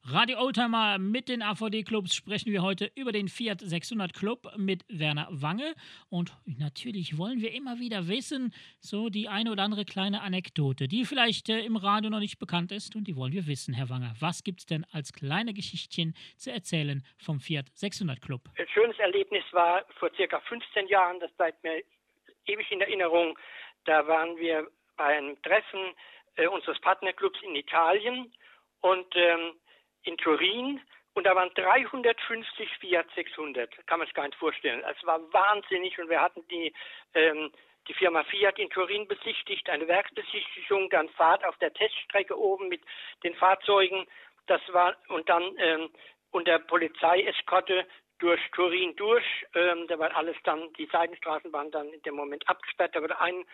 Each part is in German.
Radio Oldtimer mit den AVD-Clubs sprechen wir heute über den Fiat 600 Club mit Werner Wange. Und natürlich wollen wir immer wieder wissen, so die eine oder andere kleine Anekdote, die vielleicht im Radio noch nicht bekannt ist. Und die wollen wir wissen, Herr Wange. Was gibt es denn als kleine Geschichtchen zu erzählen vom Fiat 600 Club? Ein schönes Erlebnis war vor circa 15 Jahren, das bleibt mir ewig in Erinnerung. Da waren wir bei einem Treffen unseres Partnerclubs in Italien und in Turin, und da waren 350 Fiat 600, kann man sich gar nicht vorstellen. Es war wahnsinnig, und wir hatten die Firma Fiat in Turin besichtigt, eine Werksbesichtigung, dann Fahrt auf der Teststrecke oben mit den Fahrzeugen, das war, und dann unter Polizeieskorte durch Turin durch, da war alles dann, die Seitenstraßen waren dann in dem Moment abgesperrt, da wurde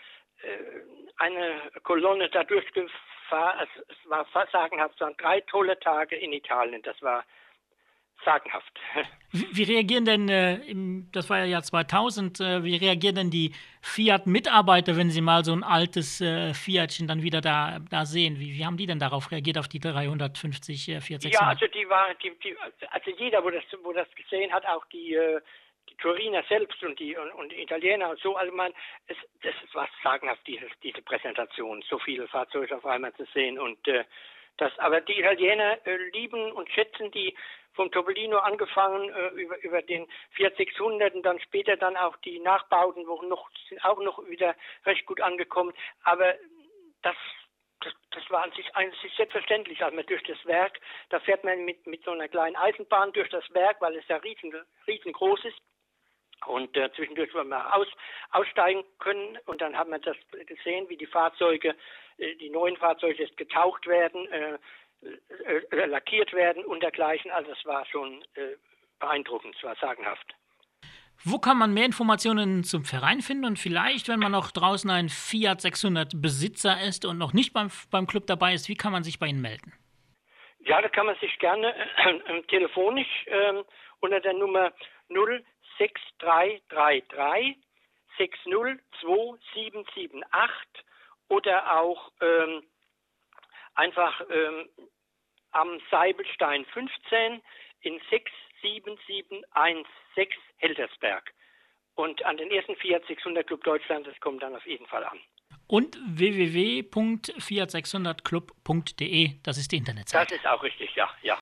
eine Kolonne da durchgefahren, es war sagenhaft, es waren 3 tolle Tage in Italien, das war sagenhaft. Wie reagieren denn, das war ja Jahr 2000, wie reagieren denn die Fiat-Mitarbeiter, wenn sie mal so ein altes Fiatchen dann wieder da sehen? Wie haben die denn darauf reagiert, auf die 350 Fiat 600? Ja, also jeder, wo das gesehen hat, auch die Turiner selbst und die Italiener und so, also das war sagenhaft, diese Präsentation, so viele Fahrzeuge auf einmal zu sehen, und aber die Italiener lieben und schätzen die vom Topolino angefangen über den Fiat 600 und dann später dann auch die Nachbauten, sind auch noch wieder recht gut angekommen, aber das war an sich selbstverständlich. Also man durch das Werk, da fährt man mit so einer kleinen Eisenbahn durch das Werk, weil es ja riesengroß ist. Und zwischendurch wollen wir aussteigen können, und dann haben wir das gesehen, wie die neuen Fahrzeuge jetzt getaucht werden, lackiert werden und dergleichen. Also es war schon beeindruckend, es war sagenhaft. Wo kann man mehr Informationen zum Verein finden, und vielleicht, wenn man noch draußen ein Fiat 600 Besitzer ist und noch nicht beim Club dabei ist, wie kann man sich bei Ihnen melden? Ja, da kann man sich gerne telefonisch unter der Nummer 06333 602778 oder auch einfach am Seibelstein 15 in 67716 Heltersberg. Und an den ersten Fiat 600 Club Deutschland, das kommt dann auf jeden Fall an. Und www.fiat600club.de, das ist die Internetseite. Das ist auch richtig, ja.